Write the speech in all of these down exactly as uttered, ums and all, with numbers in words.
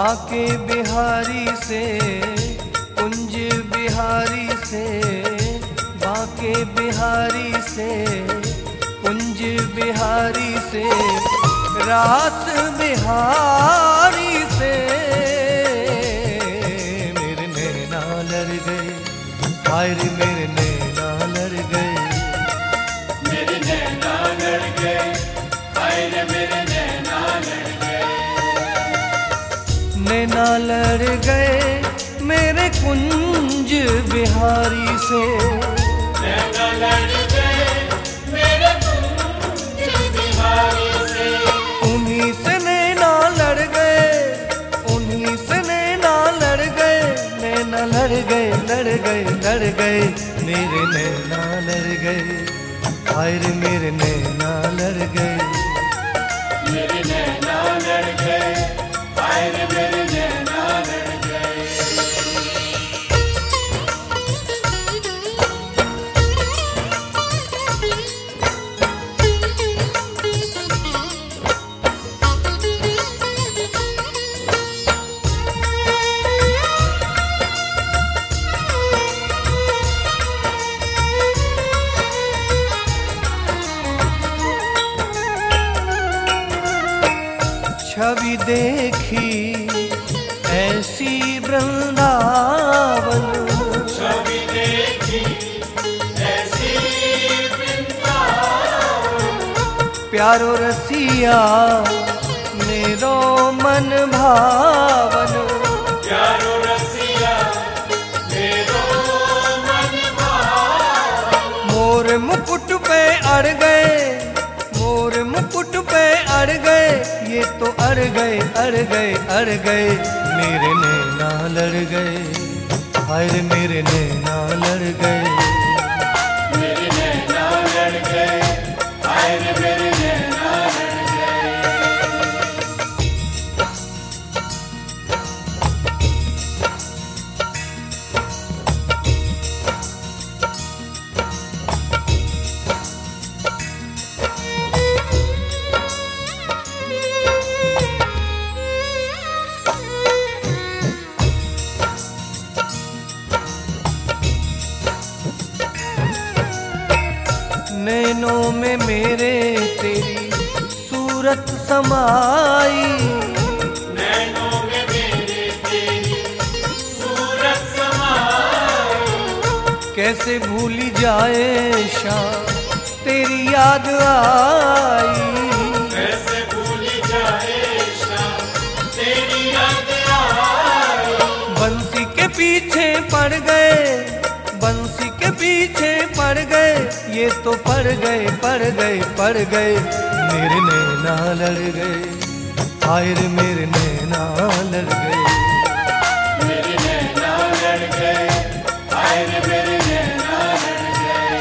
बाके बिहारी से कुंज बिहारी से, बाके बिहारी से कुंज बिहारी से, रास बिहारी से मेरे नैना लड़ गए, हाय रे मेरे नैना लड़ गए, मेरे नैना लड़ गए, हाय रे मेरे नैना लड़ गए। नैना लड़ गए मेरे कुंज बिहारी से, नैना लड़ गए मेरे कुंज बिहारी से, उन्हीं से नैना लड़ गए, उन्हीं से नैना लड़ गए, नैना लड़ गए लड़ गए लड़ गए मेरे नैना लड़ गए, हाय रे मेरे नैना लड़ गए, मेरे नैना लड़ गए, हाय रे मेरे नैना लड़ गए। छवि देखी ऐसी वृंदावन, छवि देखी ऐसी वृंदावन, प्यारो रसिया मेरो मन भावन, प्यारो रसिया मेरो मन भावन, मोर मुकुट पे अड़ गए, मोर मुकुट पे अड़ गए, ये तो अड़ गए अड़ गए अड़ गए मेरे नैना लड़ गए, हाय रे मेरे नैना लड़ गए, मेरे नैना लड़ गए, हाय रे मेरे नैना लड़ गए। नैनों में मेरे तेरी सूरत समाई, नैनों में मेरे तेरी सूरत समाई, कैसे भूली जाए शाम तेरी याद आई, कैसे भूली जाए शाम तेरी याद आई। बंसी के पीछे पड़ गए, बंसी के पीछे पड़ गए, ये तो पड़ गए पड़ गए पड़ गए मेरे नैना लड़ गए, हाय रे मेरे नैना लड़ गए, मेरे नैना लड़ गए, हाय रे मेरे नैना लड़ गए।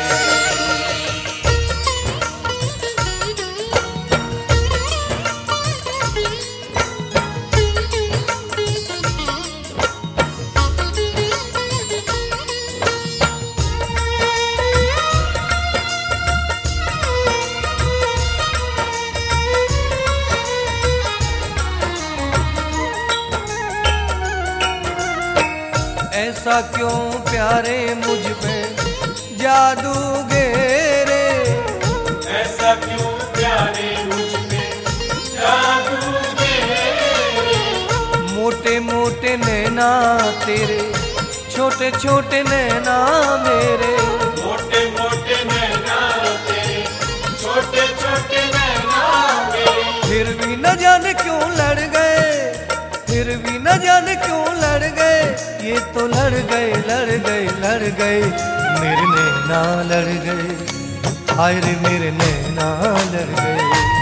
ऐसा क्यों प्यारे मुझ पे जादू गेरे, ऐसा क्यों प्यारे मुझ पे जादू गेरे, मोटे मोटे नैना तेरे छोटे छोटे नैना मेरे, मोटे मोटे नैना तेरे छोटे छोटे नैना मेरे, फिर भी न जाने क्यों लड़ गए, फिर भी न जाने क्यों लड़ गए, ये तो लड़ गए लड़ गए लड़ गए मेरे नैना लड़ गए, हाय रे मेरे नैना लड़ गए।